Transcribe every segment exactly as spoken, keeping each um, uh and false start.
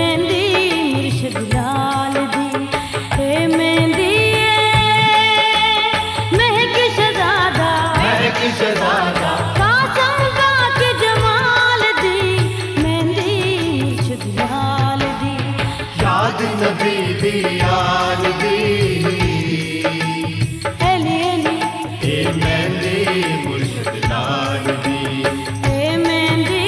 मेहंदी मुर्शिद लाल दी, हे मेहंदी महक शहजादा, महक शहजादा कासम पाक जमाल दी, मेहंदी मुर्शिद लाल दी, याद नबी दी याद दी, एली एली हे मेहंदी मुर्शिद लाल दी, हे मेहंदी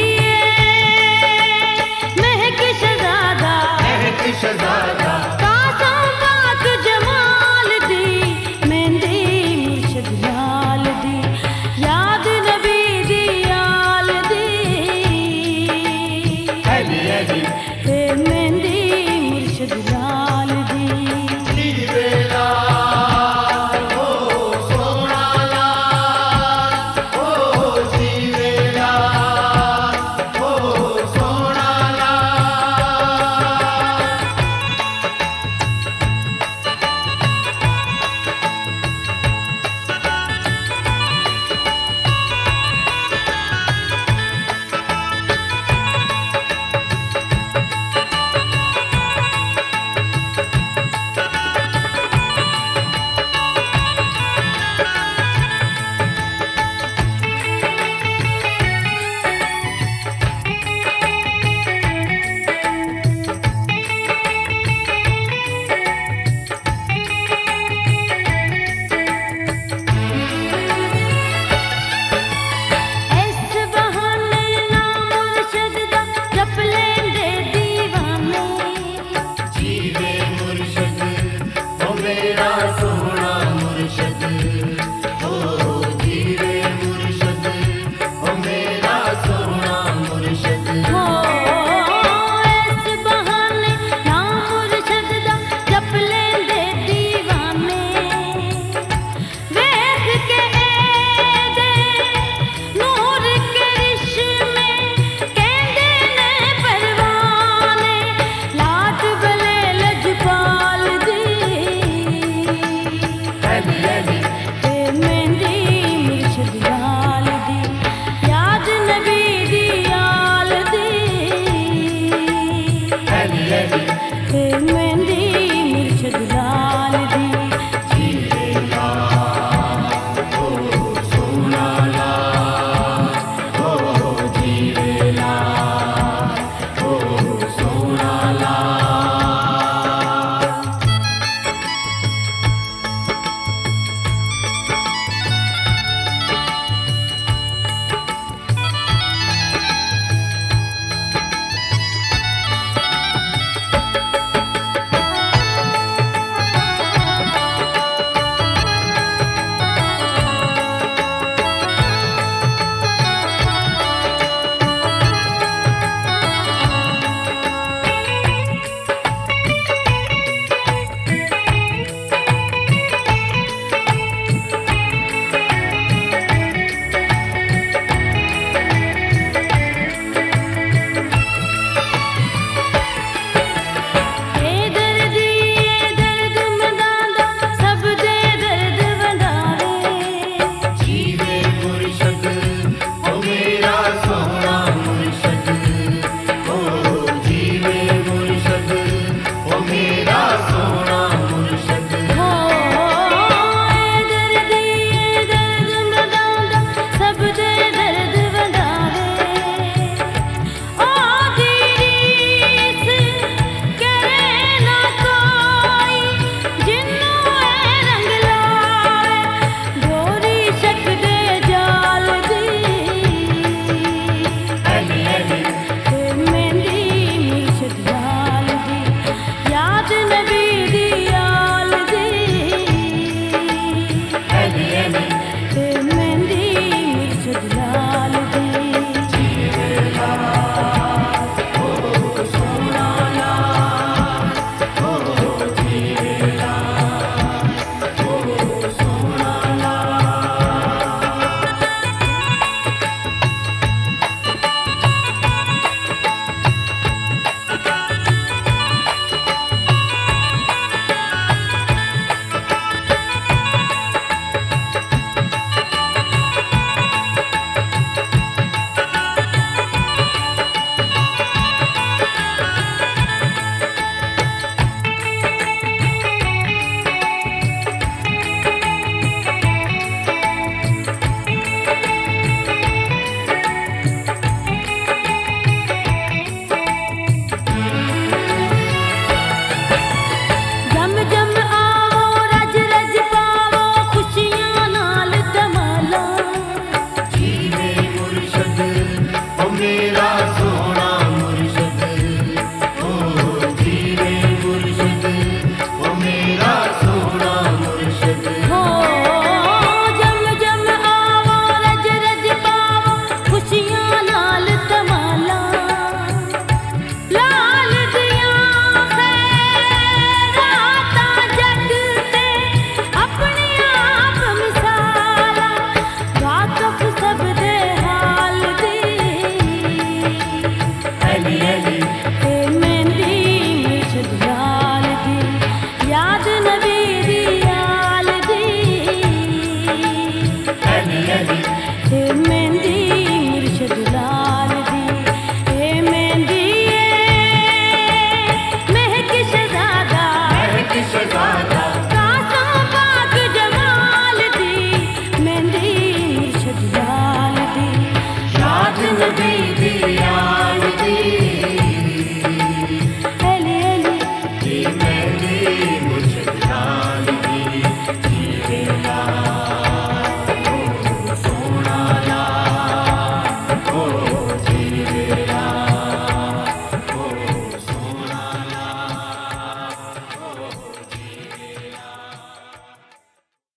महक शहजादा, महक शहजादा कासम पाक जमाल दी, मेहंदी मुर्शिद लाल दी, याद नबी दी याल दी, एली एली हे मेहंदी मुर्शिद लाल दी। जीवेला हो सोना लाल, हो जीवेला हो सोना लाल। इस बहाने ना मुर्शिद दा जप लेंदे दीवाने, जीवे मुर्शिद ओ मेरा सोना मुर्शिद, ओ जीवे मुर्शिद ओ मेरा सोना मुर्शिद। हो इस बहाने ना मुर्शिद दा जप लेंदे दीवाने, वेख के एदे नूर के रिश्मे कहंदे ने परवाने, लाट बले लजपाल दी, एली एली हे मेहंदी मुर्शिद लाल दी, याद नबी दी याल दी, एली एली